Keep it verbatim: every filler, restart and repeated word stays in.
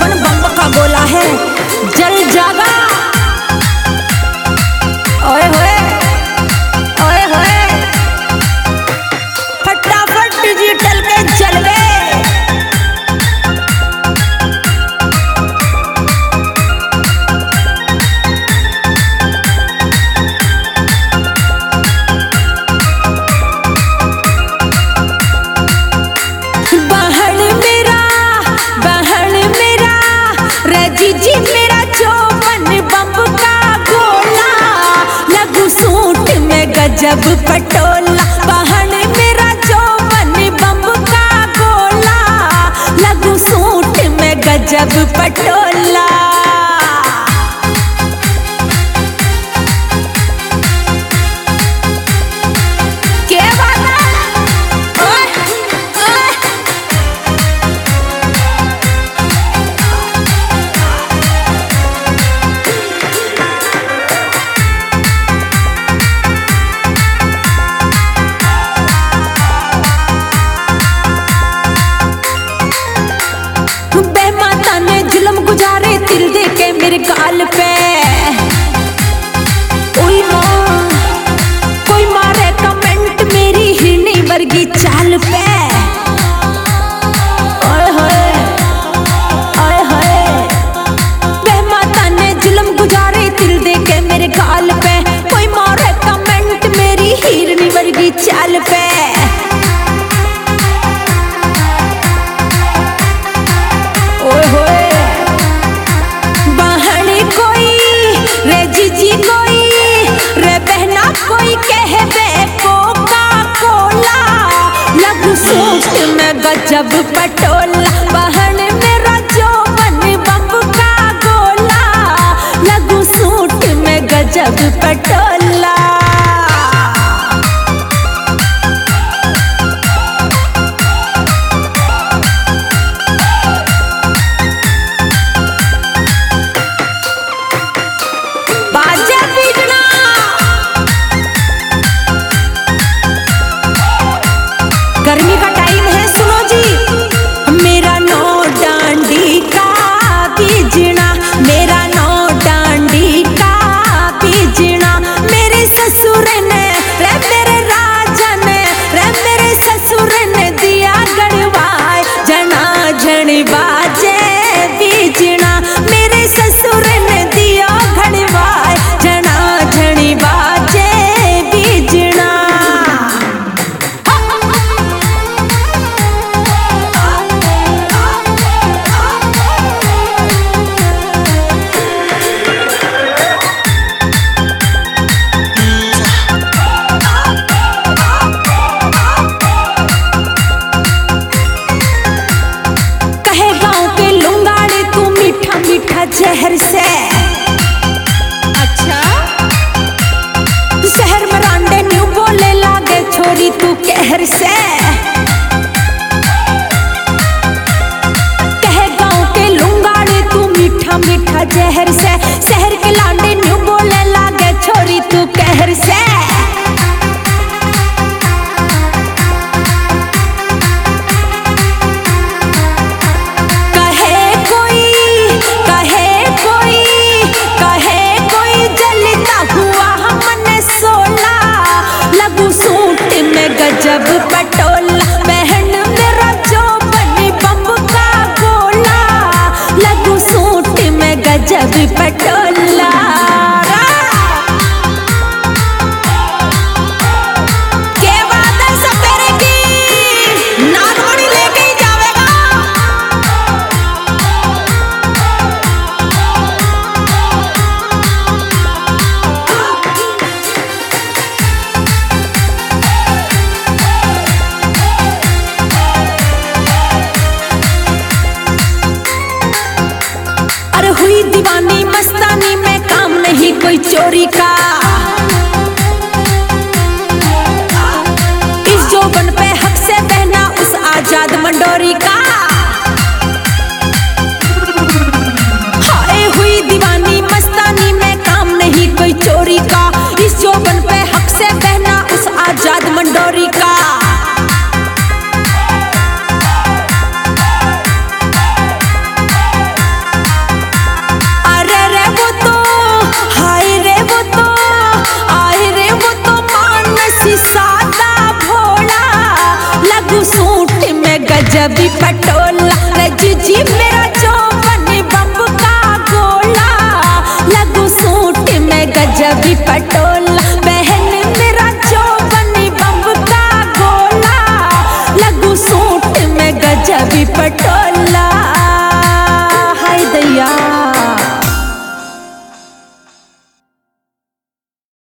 जोबन बम का गोला है, जल जागा। ओए होए ओए होए, फटाफट डिजिटल के जलवे। बहन मेरा बहन मेरा रे जीजी मेरा चौबन बम का गोला, लगू सूट में गजब पटोला। बहन मेरा चौबन बम का गोला, लगू सूट में गजब पटोला। क्या बात है? ओए ओए बेमाता ने जुल्म गुजारे तिल दे के मेरे गाल पे। ओई माँ कोई मारे कमेंट मेरी हिरनी वर्गी चाल पे। ओए होए ओए होए, बेमाता ने जुल्म गुजारे तिल दे के मेरे गाल पे। कोई मारे कमेंट मेरी हिरनी वर्गी चाल पे। ओए होए, बहन कोई रे जीजी कोई रे बहना कोई कहवे कोका कोला, लगू सूट में गजब पटोला। बहन मेरा चौबन बम का गोला, लगू सूट में गजब पटोला। बाजे बीजना गर्मी का टाइम है, सुनो जी। मेरा नौ डांडी का बीजना, मेरा नौ डांडी का बीजना। मेरे ससुर ने रे मेरे राजा ने रे मेरे ससुर ने दिया गड़वाए, जना झण बाजे बीजना। मेरे ससुर ने दिया गड़वाए, जना झण बाजे बीजना। कहे गांव के लुंगाड़े तू मीठा मीठा जहर से। अच्छा शहर में रांडे न्यू बोले लागे छोरी तू कहर से। कहे गांव के लुंगाड़े तू मीठा मीठा जहर से। शहर के लांडे न्यू बोले लागे छोरी तू कहर से। कहे कोई कहे कोई कहे कोई जलता हुआ हमने सोला, लगू सूट में गजब पटोला। बहन मेरा चौबन बम का गोला, लगू सूट में गजब पटोला। के बात है सपेरे की नागमणि लेके ही जावेगा। अरे हुई दीवानी मस्तानी में काम नहीं कोई चोरी का। इस जोबन पे हक से बहना उस आजाद मंडोरी का। हाय हुई दीवानी मस्तानी में काम नहीं कोई चोरी का। इस जोबन पे हक से बहना उस आजाद मंडोरी का। रवि पटो